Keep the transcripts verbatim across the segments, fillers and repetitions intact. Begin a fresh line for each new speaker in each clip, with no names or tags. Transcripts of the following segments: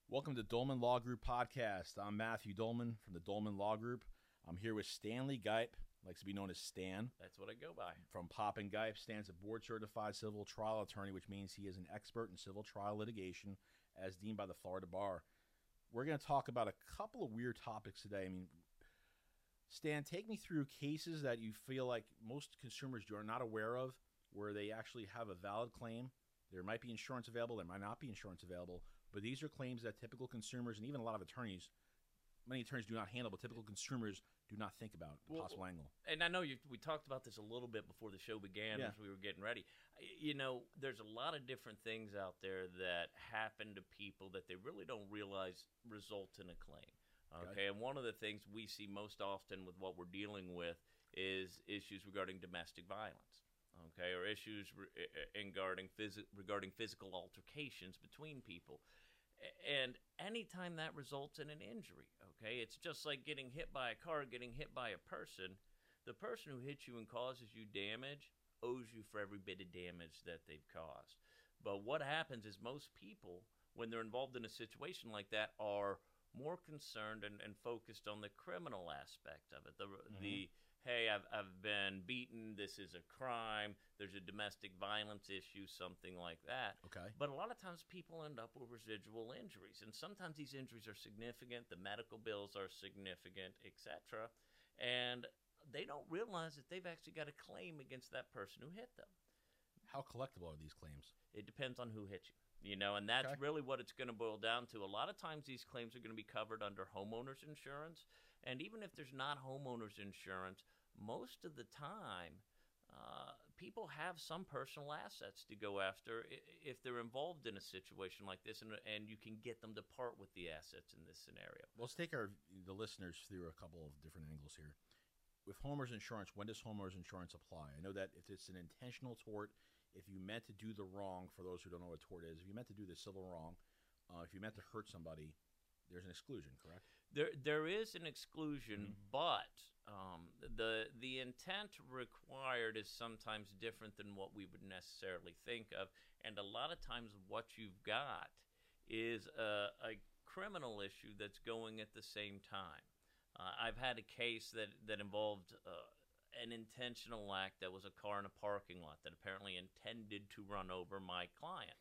Welcome to Dolman Law Group Podcast. I'm Matthew Dolman from the Dolman Law Group. I'm here with Stanley Gipe, likes to be known as Stan.
That's what I go by.
From Pop and Gipe. Stan's a board-certified civil trial attorney, which means he is an expert in civil trial litigation as deemed by the Florida Bar. We're going to talk about a couple of weird topics today. I mean, Stan, take me through cases that you feel like most consumers are not aware of, where they actually have a valid claim. There might be insurance available, there might not be insurance available, but these are claims that typical consumers and even a lot of attorneys, many attorneys do not handle, but typical consumers do not think about the
well,
possible angle.
And I know you, we talked about this a little bit before the show began
yeah.
as we were getting ready. You know, there's a lot of different things out there that happen to people that they really don't realize result in a claim. Okay, okay. And one of the things we see most often with what we're dealing with is issues regarding domestic violence. Okay, or issues re- regarding, phys- regarding physical altercations between people. And anytime that results in an injury, okay, it's just like getting hit by a car, getting hit by a person. The person who hits you and causes you damage owes you for every bit of damage that they've caused. But what happens is most people, when they're involved in a situation like that, are more concerned and, and focused on the criminal aspect of it. The, mm-hmm. the hey, I've I've been beaten, this is a crime, there's a domestic violence issue, something like that.
Okay.
But a lot of times people end up with residual injuries, and sometimes these injuries are significant, the medical bills are significant, et cetera, and they don't realize that they've actually got a claim against that person who hit them.
How collectible are these claims?
It depends on who hit you. You know, and that's
okay.
really what it's going to boil down to. A lot of times these claims are going to be covered under homeowners insurance. And even if there's not homeowners insurance, most of the time uh, people have some personal assets to go after if they're involved in a situation like this, and, and you can get them to part with the assets in this scenario.
Well, let's take our the listeners through a couple of different angles here. With homeowners insurance, when does homeowners insurance apply? I know that if it's an intentional tort, if you meant to do the wrong, for those who don't know what a tort is, if you meant to do the civil wrong, uh, if you meant to hurt somebody, there's an exclusion, correct?
There, there is an exclusion, mm-hmm. but um, the the intent required is sometimes different than what we would necessarily think of, and a lot of times what you've got is a, a criminal issue that's going at the same time. Uh, I've had a case that, that involved uh, an intentional act that was a car in a parking lot that apparently intended to run over my client.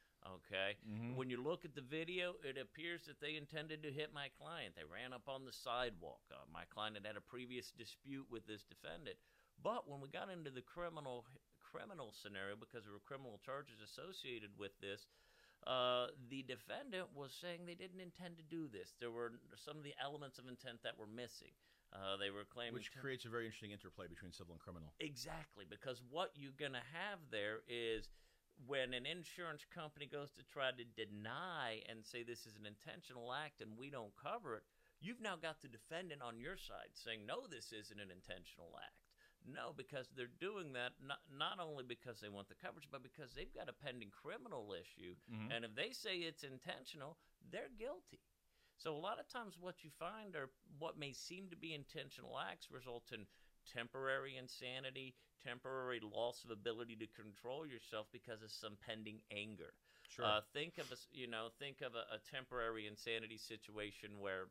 Okay? Mm-hmm. When you look at the video, it appears that they intended to hit my client. They ran up on the sidewalk. Uh, my client had had a previous dispute with this defendant. But when we got into the criminal criminal scenario, because there were criminal charges associated with this, Uh, the defendant was saying they didn't intend to do this. There were some of the elements of intent that were missing. Uh, they were claiming...
Which creates a very interesting interplay between civil and criminal.
Exactly, because what you're going to have there is when an insurance company goes to try to deny and say this is an intentional act and we don't cover it, you've now got the defendant on your side saying, no, this isn't an intentional act. No, because they're doing that not, not only because they want the coverage, but because they've got a pending criminal issue. Mm-hmm. And if they say it's intentional, they're guilty. So a lot of times what you find are what may seem to be intentional acts result in temporary insanity, temporary loss of ability to control yourself because of some pending anger.
Sure.
Uh, think of a, you know, think of a, a temporary insanity situation where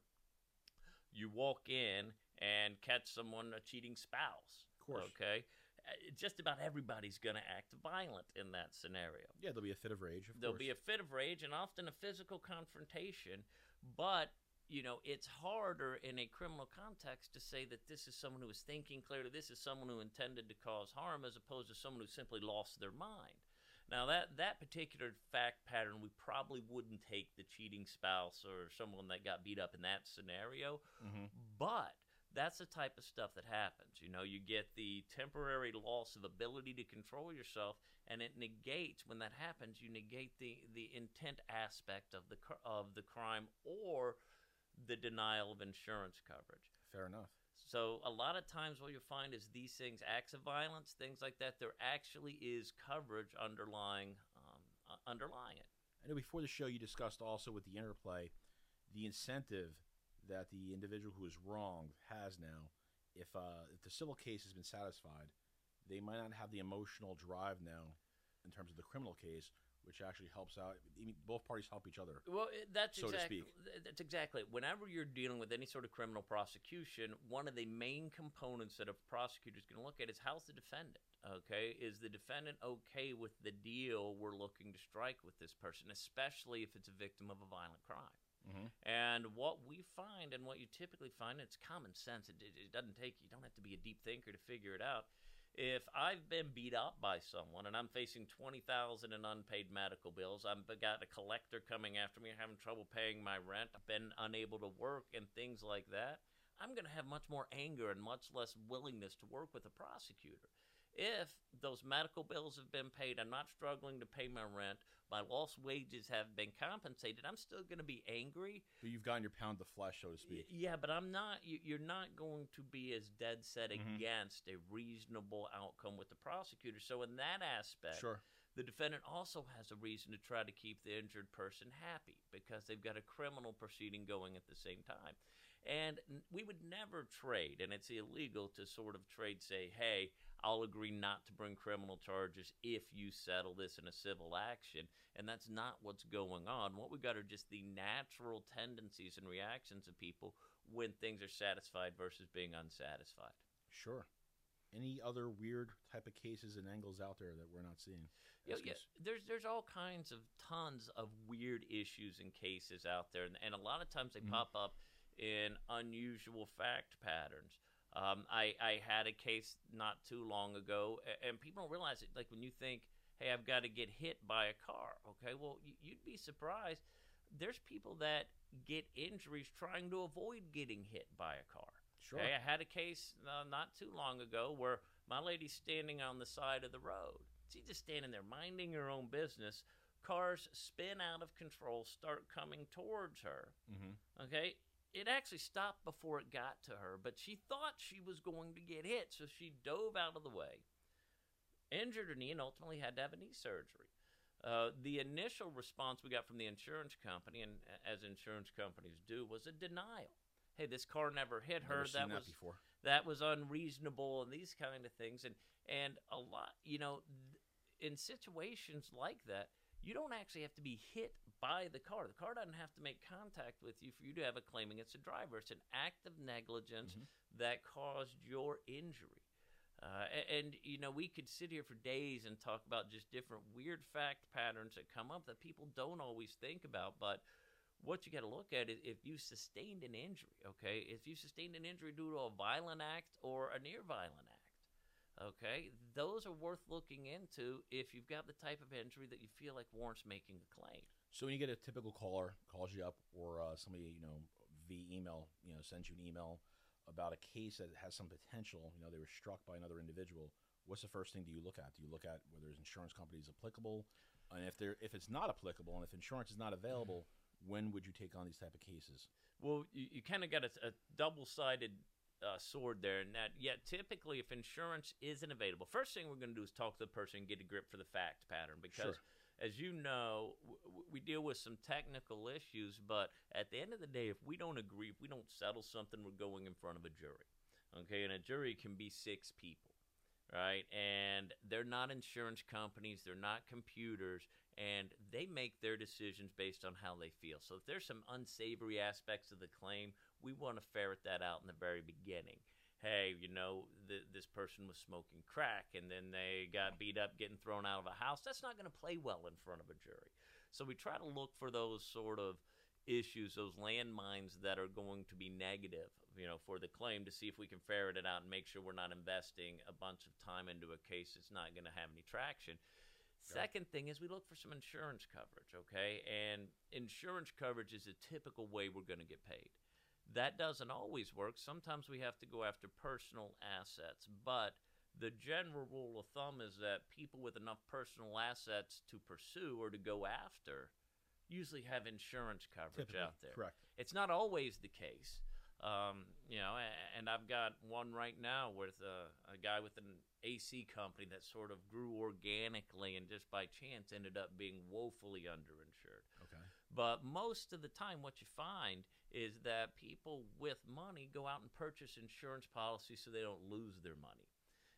you walk in and catch someone, a cheating spouse.
Of course.
Okay? Just about everybody's going to act violent in that scenario.
Yeah, there'll be a fit of rage, of
There'll
course.
be a fit of rage and often a physical confrontation. But, you know, it's harder in a criminal context to say that this is someone who is thinking clearly, this is someone who intended to cause harm, as opposed to someone who simply lost their mind. Now, that, that particular fact pattern, we probably wouldn't take the cheating spouse or someone that got beat up in that scenario. Mm-hmm. But that's the type of stuff that happens. You know, you get the temporary loss of ability to control yourself, and it negates, when that happens, you negate the, the intent aspect of the of the crime or the denial of insurance coverage.
Fair enough.
So a lot of times what you'll find is these things, acts of violence, things like that, there actually is coverage underlying um, uh, underlying it.
I know before the show you discussed also with the interplay the incentive that the individual who is wronged has now. If uh, if the civil case has been satisfied, they might not have the emotional drive now in terms of the criminal case which actually helps out. I mean, both parties help each other.
Well, it- that's
So to
exactly
speak.
that's exactly it. Whenever you're dealing with any sort of criminal prosecution, one of the main components that a prosecutor is going to look at is how's the defendant. Okay, is the defendant okay with the deal we're looking to strike with this person, especially if it's a victim of a violent crime?
Mm-hmm.
And what we find, and what you typically find, it's common sense. It, it, it doesn't take you don't have to be a deep thinker to figure it out. If I've been beat up by someone and I'm facing twenty thousand in unpaid medical bills, I've got a collector coming after me, having trouble paying my rent, I've been unable to work, and things like that, I'm going to have much more anger and much less willingness to work with a prosecutor. If those medical bills have been paid, I'm not struggling to pay my rent, my lost wages have been compensated, I'm still going to be angry.
But you've gotten your pound of flesh, so to speak.
Y- Yeah, but I'm not. you- You're not going to be as dead set
Mhm.
against a reasonable outcome with the prosecutor. So in that aspect,
Sure.
the defendant also has a reason to try to keep the injured person happy because they've got a criminal proceeding going at the same time. And n- we would never trade, and it's illegal to sort of trade, say, hey, I'll agree not to bring criminal charges if you settle this in a civil action. And that's not what's going on. What we've got are just the natural tendencies and reactions of people when things are satisfied versus being unsatisfied.
Sure. Any other weird type of cases and angles out there that we're not seeing?
Yeah,
Ask
yeah,
us.
there's there's all kinds of tons of weird issues and cases out there, and, and a lot of times they
Mhm.
pop up in unusual fact patterns. Um, I I had a case not too long ago, a- and people don't realize it. Like when you think, "Hey, I've got to get hit by a car," okay, well, y- you'd be surprised. There's people that get injuries trying to avoid getting hit by a car.
Sure.
Okay, I had a case uh, not too long ago where my lady's standing on the side of the road. She's just standing there minding her own business. Cars spin out of control, start coming towards her.
Mm-hmm.
Okay, it actually stopped before it got to her, but she thought she was going to get hit, so she dove out of the way, injured her knee, and ultimately had to have a knee surgery. Uh, the initial response we got from the insurance company, and as insurance companies do, was a denial. Hey, this car never hit her.
Never seen
that
that
was
before.
that was unreasonable, and these kind of things. And and a lot, you know, th- in situations like that, you don't actually have to be hit by the car. The car doesn't have to make contact with you for you to have a claim against the driver. It's an act of negligence
Mhm.
that caused your injury. Uh, a- and, you know, we could sit here for days and talk about just different weird fact patterns that come up that people don't always think about. But what you got to look at is if you sustained an injury, okay? If you sustained an injury due to a violent act or a near violent act, okay? Those are worth looking into if you've got the type of injury that you feel like warrants making a claim.
So when you get a typical caller calls you up, or uh, somebody you know via email, you know, sends you an email about a case that has some potential, you know, they were struck by another individual. What's the first thing do you look at? Do you look at whether his insurance company is applicable, and if they're if it's not applicable, and if insurance is not available, when would you take on these type of cases?
Well, you, you kind of got a, a double-sided uh, sword there, in that, yeah, typically if insurance isn't available, first thing we're going to do is talk to the person and get a grip for the fact pattern, because
Sure.
as you know, w- we deal with some technical issues, but at the end of the day, if we don't agree, if we don't settle something, we're going in front of a jury, okay? And a jury can be six people, right? And they're not insurance companies, they're not computers, and they make their decisions based on how they feel. So if there's some unsavory aspects of the claim, we want to ferret that out in the very beginning. Hey, you know, th- this person was smoking crack, and then they got beat up getting thrown out of a house. That's not going to play well in front of a jury. So we try to look for those sort of issues, those landmines that are going to be negative, you know, for the claim, to see if we can ferret it out and make sure we're not investing a bunch of time into a case that's not going to have any traction.
Yeah.
Second thing is we look for some insurance coverage, okay? And insurance coverage is a typical way we're going to get paid. That doesn't always work. Sometimes we have to go after personal assets, but the general rule of thumb is that people with enough personal assets to pursue or to go after usually have insurance coverage
Typically,
out there.
correct.
It's not always the case. Um, you know, a- and I've got one right now with a, a guy with an A C company that sort of grew organically and just by chance ended up being woefully underinsured.
Okay.
But most of the time, what you find is that people with money go out and purchase insurance policies so they don't lose their money.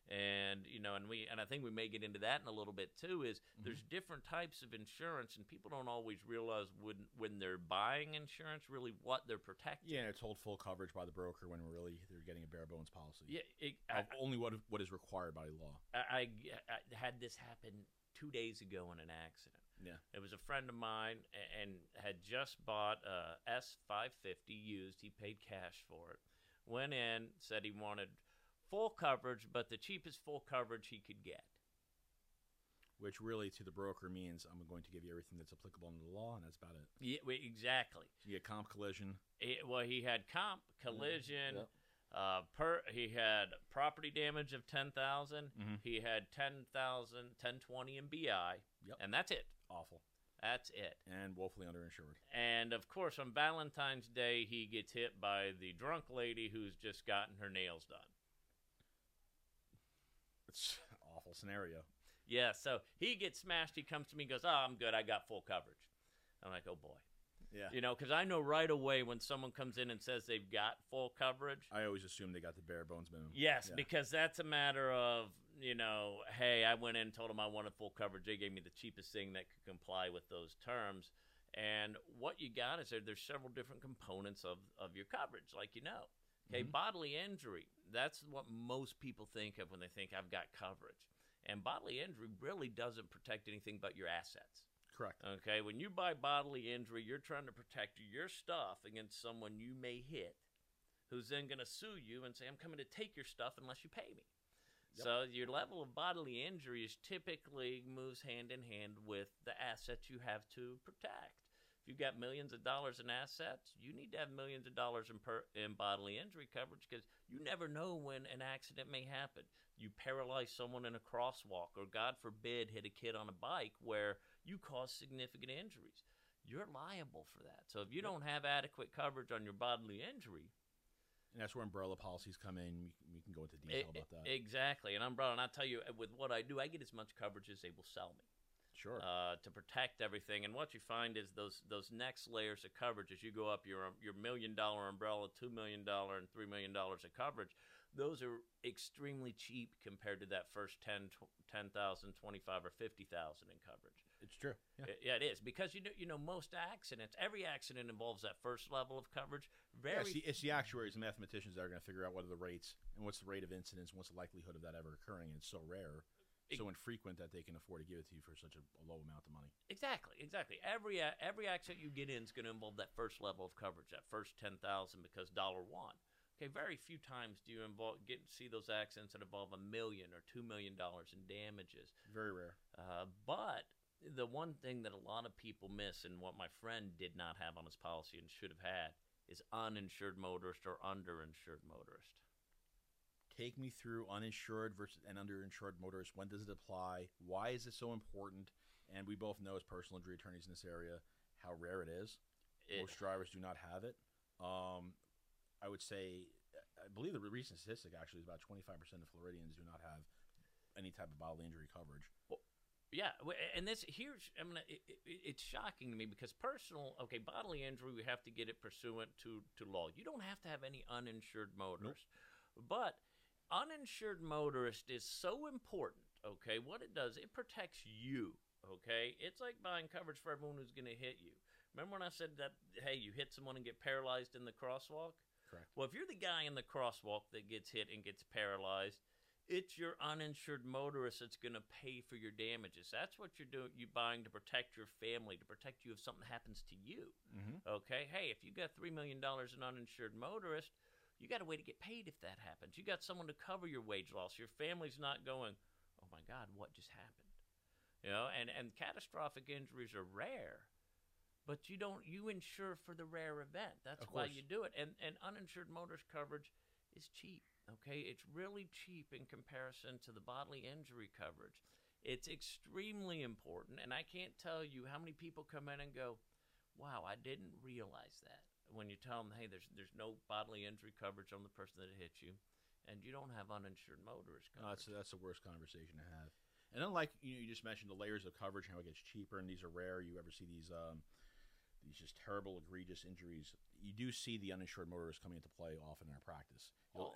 And you know, and we and I think we may get into that in a little bit too. Is
Mm-hmm.
there's different types of insurance, and people don't always realize when when they're buying insurance, really what they're protecting.
Yeah, and it's told full coverage by the broker when really they're getting a bare bones policy.
Yeah, it, I,
Of only what what is required by law.
I, I, I had this happen two days ago in an accident.
Yeah.
It was a friend of mine a- and had just bought a S five fifty used. He paid cash for it. Went in, said he wanted full coverage, but the cheapest full coverage he could get.
Which really to the broker means I'm going to give you everything that's applicable under the law, and that's about it.
Yeah, we- exactly.
You get comp collision.
It, well, he had comp, collision.
Yep.
Uh, per he had property damage of ten thousand.
Mhm.
He had ten thousand, ten twenty in B I,
Yep.
and that's it.
Awful.
That's it.
And woefully underinsured.
And of course, on Valentine's Day, he gets hit by the drunk lady who's just gotten her nails done.
It's an awful scenario.
Yeah, so he gets smashed. He comes to me and goes, "Oh, I'm good. I got full coverage." I'm like, "Oh boy."
Yeah.
You know, because I know right away when someone comes in and says they've got full coverage.
I always assume they got the bare bones minimum.
Yes,
Yeah.
because that's a matter of, you know, hey, I went in and told them I wanted full coverage. They gave me the cheapest thing that could comply with those terms. And what you got is there, there's several different components of, of your coverage, like you know. Okay,
Mhm.
bodily injury, that's what most people think of when they think I've got coverage. And bodily injury really doesn't protect anything but your assets.
Correct.
Okay, when you buy bodily injury, you're trying to protect your stuff against someone you may hit who's then going to sue you and say, I'm coming to take your stuff unless you pay me.
Yep.
So your level of bodily injury is typically moves hand in hand with the assets you have to protect. If you've got millions of dollars in assets, you need to have millions of dollars in, per, in bodily injury coverage because you never know when an accident may happen. You paralyze someone in a crosswalk, or God forbid, hit a kid on a bike where you cause significant injuries. You're liable for that. So if you
Yep.
don't have adequate coverage on your bodily injury,
And that's where umbrella policies come in. We, we can go into
e-
detail about that.
exactly. And umbrella, and I'll tell you, with what I do, I get as much coverage as they will sell me.
Sure.
Uh, to protect everything. And what you find is those those next layers of coverage as you go up your your million dollar umbrella, two million dollar, and three million dollars of coverage. Those are extremely cheap compared to that first ten, ten thousand, twenty-five, or fifty thousand in coverage.
It's true. Yeah.
It- yeah, it is because you know you know most accidents, every accident involves that first level of coverage.
Yeah,
Very
it's, the, it's the actuaries and mathematicians that are going to figure out what are the rates and what's the rate of incidence and what's the likelihood of that ever occurring. And it's so rare,
Ex-
so infrequent that they can afford to give it to you for such a, a low amount of money.
Exactly, exactly. Every a- every accident you get in is going to involve that first level of coverage, that first ten thousand, because dollar one. Okay, very few times do you involve get see those accidents that involve a million or two million dollars in damages.
Very rare.
Uh, but the one thing that a lot of people miss, and what my friend did not have on his policy and should have had, is uninsured motorist or underinsured motorist.
Take me through uninsured versus and underinsured motorists. When does it apply? Why is it so important? And we both know as personal injury attorneys in this area how rare it is.
It-
Most drivers do not have it. Um, I would say, I believe the recent statistic actually is about twenty-five percent of Floridians do not have any type of bodily injury coverage.
Yeah, w- and this here's I mean it, it, it's shocking to me because personal okay bodily injury we have to get it pursuant to to law. You don't have to have any uninsured motorist, but uninsured motorist is so important. Okay, what it does it protects you. Okay, it's like buying coverage for everyone who's going to hit you. Remember when I said that hey you hit someone and get paralyzed in the crosswalk?
Correct.
Well, if you're the guy in the crosswalk that gets hit and gets paralyzed, it's your uninsured motorist that's going to pay for your damages. That's what you're doing. You buying to protect your family, to protect you if something happens to you.
Mm-hmm.
Okay, hey, if you got three million dollars in uninsured motorist, you got a way to get paid if that happens. You got someone to cover your wage loss. Your family's not going, oh my God, what just happened? You know, and and catastrophic injuries are rare. But you don't you insure for the rare event. That's
Of
why
course.
you do it. And and uninsured motorist coverage is cheap. Okay, it's really cheap in comparison to the bodily injury coverage. It's extremely important, and I can't tell you how many people come in and go, "Wow, I didn't realize that." When you tell them, "Hey, there's there's no bodily injury coverage on the person that hit you," and you don't have uninsured motorist
No,
coverage.
that's that's the worst conversation to have. And unlike you, know, you just mentioned the layers of coverage, how it gets cheaper, and these are rare. You ever see these um, these just terrible, egregious injuries? You do see the uninsured motorists coming into play often in our practice. You'll-
Oh.
And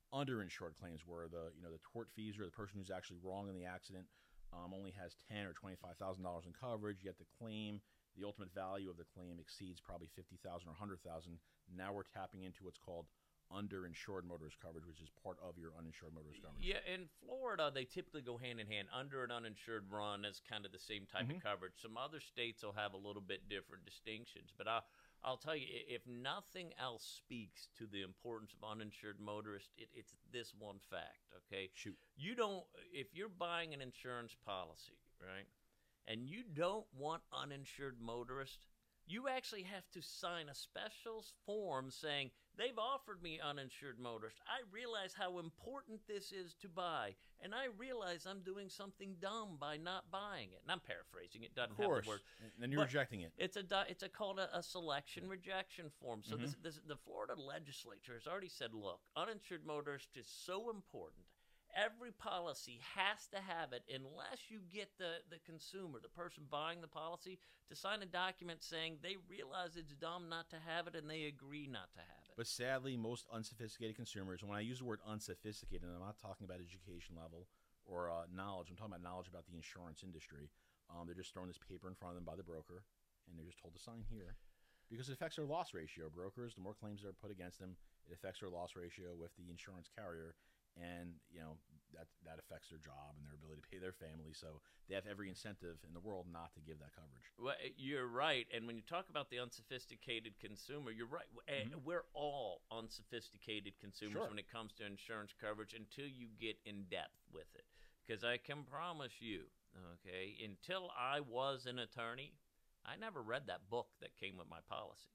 underinsured claims, where the you know the tortfeasor, the person who's actually wrong in the accident, um, only has ten or twenty-five thousand dollars in coverage. Yet the claim, the ultimate value of the claim exceeds probably fifty thousand or one hundred thousand. Now we're tapping into what's called underinsured motorist coverage, which is part of your uninsured motorist coverage.
Yeah, in Florida, they typically go hand in hand. Under and uninsured run is kind of the same type
Mhm.
of coverage. Some other states will have a little bit different distinctions, but I'll, I'll tell you, i- if nothing else speaks to the importance of uninsured motorist, it, it's this one fact, okay?
Shoot.
You don't, if you're buying an insurance policy, right, and you don't want uninsured motorist, you actually have to sign a special form saying, they've offered me uninsured motorist. I realize how important this is to buy, and I realize I'm doing something dumb by not buying it. And I'm paraphrasing it, doesn't
Of
have
course.
the word.
And then you're
But
rejecting it.
It's a di- it's a called a, a selection rejection form. So
Mm-hmm.
this, this the Florida legislature has already said, look, uninsured motorist is so important. Every policy has to have it unless you get the, the consumer, the person buying the policy, to sign a document saying they realize it's dumb not to have it and they agree not to have it.
But sadly, most unsophisticated consumers, and when I use the word unsophisticated, I'm not talking about education level or uh, knowledge. I'm talking about knowledge about the insurance industry. Um, they're just throwing this paper in front of them by the broker, and they're just told to sign here. Because it affects their loss ratio. Brokers, the more claims that are put against them, it affects their loss ratio with the insurance carrier. And, you know, that that affects their job and their ability to pay their family. So they have every incentive in the world not to give that coverage.
Well, you're right. And when you talk about the unsophisticated consumer, you're right. And
Mhm.
we're all unsophisticated consumers
Sure.
when it comes to insurance coverage until you get in depth with it. Because I can promise you, okay, until I was an attorney, I never read that book that came with my policy.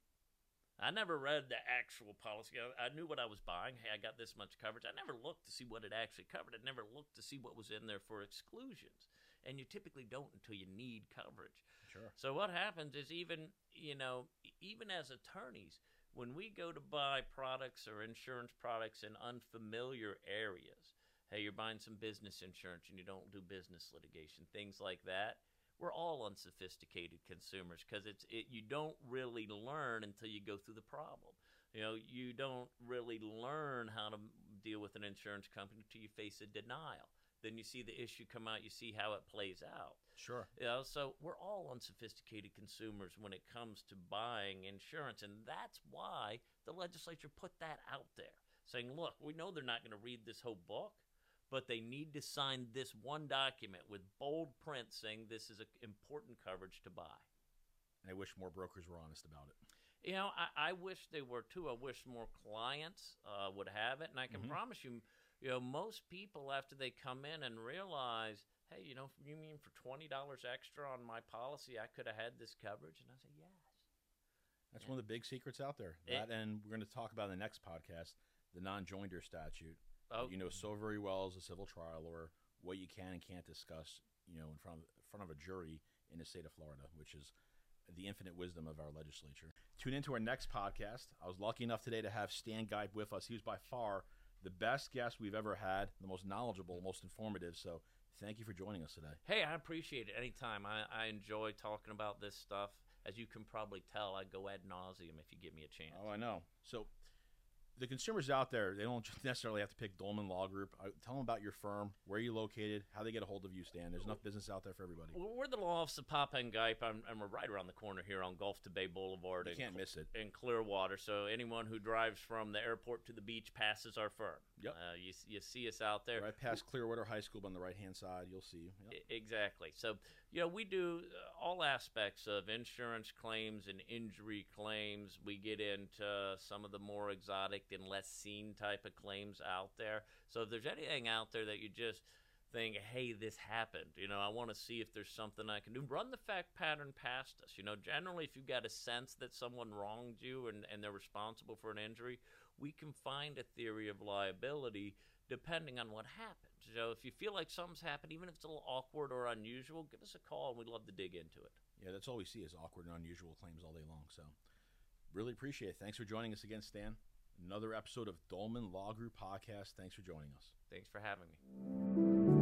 I never read the actual policy. I, I knew what I was buying. Hey, I got this much coverage. I never looked to see what it actually covered. I never looked to see what was in there for exclusions. And you typically don't until you need coverage.
Sure.
So what happens is even, you know, e- even as attorneys, when we go to buy products or insurance products in unfamiliar areas, hey, you're buying some business insurance and you don't do business litigation, things like that. We're all unsophisticated consumers because it's it, you don't really learn until you go through the problem. You know, you don't really learn how to deal with an insurance company until you face a denial. Then you see the issue come out, you see how it plays out.
Sure.
You know, so we're all unsophisticated consumers when it comes to buying insurance, and that's why the legislature put that out there, saying, look, we know they're not going to read this whole book, but they need to sign this one document with bold print saying this is a important coverage to buy.
And I wish more brokers were honest about it.
You know, I, I wish they were too. I wish more clients uh, would have it, and I can
Mhm.
promise you, you know, most people after they come in and realize, hey, you know, you mean for twenty dollars extra on my policy, I could have had this coverage? And I say, yes.
That's
Yeah.
one of the big secrets out there.
It-
That, and we're going to talk about in the next podcast, the non-joinder statute.
Oh,
You know so very well as a civil trial lawyer what you can and can't discuss, you know, in front of in front of a jury in the state of Florida, which is the infinite wisdom of our legislature. Tune into our next podcast. I was lucky enough today to have Stan Geip with us. He was by far the best guest we've ever had, the most knowledgeable, most informative. So thank you for joining us today.
hey, I appreciate it anytime. I, I enjoy talking about this stuff. As you can probably tell, I go ad nauseum if you give me a chance.
Oh, I know. So the consumers out there, they don't necessarily have to pick Dolman Law Group. Uh, Tell them about your firm, where you're located, how they get a hold of you, Stan. There's enough business out there for everybody.
Well, we're the law office of Papa and Geip, I'm, and we're right around the corner here on Gulf to Bay Boulevard
You
in,
can't miss it.
in Clearwater. So anyone who drives from the airport to the beach passes our firm.
Yep.
Uh, you, you see us out there.
Right past Clearwater High School, but on the right-hand side, you'll see. Yep.
E- Exactly. So, you know, we do uh, all aspects of insurance claims and injury claims. We get into some of the more exotic and less seen type of claims out there. So if there's anything out there that you just think, hey, this happened, you know, I want to see if there's something I can do, run the fact pattern past us. You know, generally, if you've got a sense that someone wronged you and, and they're responsible for an injury, we can find a theory of liability depending on what happened. So if you feel like something's happened, even if it's a little awkward or unusual, give us a call and we'd love to dig into it.
Yeah, that's all we see is awkward and unusual claims all day long. So really appreciate it. Thanks for joining us again, Stan. Another episode of Dolman Law Group Podcast. Thanks for joining us.
Thanks for having me.